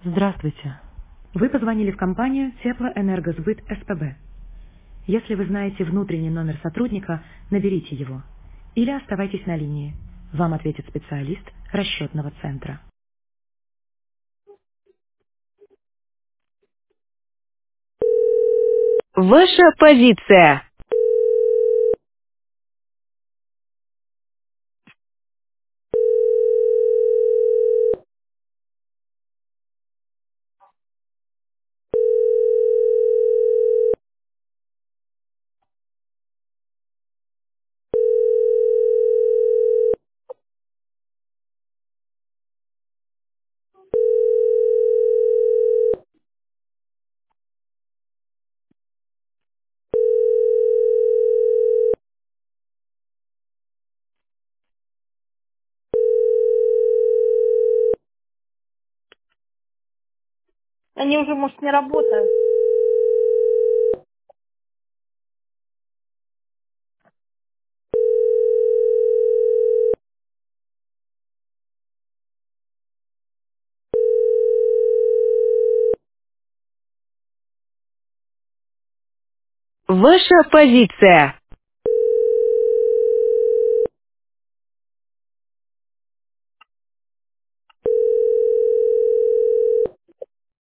Здравствуйте. Вы позвонили в компанию Теплоэнергосбыт СПБ. Если вы знаете внутренний номер сотрудника, наберите его. Или оставайтесь на линии. Вам ответит специалист расчетного центра. Ваша позиция. Они уже, может, не работают. Ваша позиция.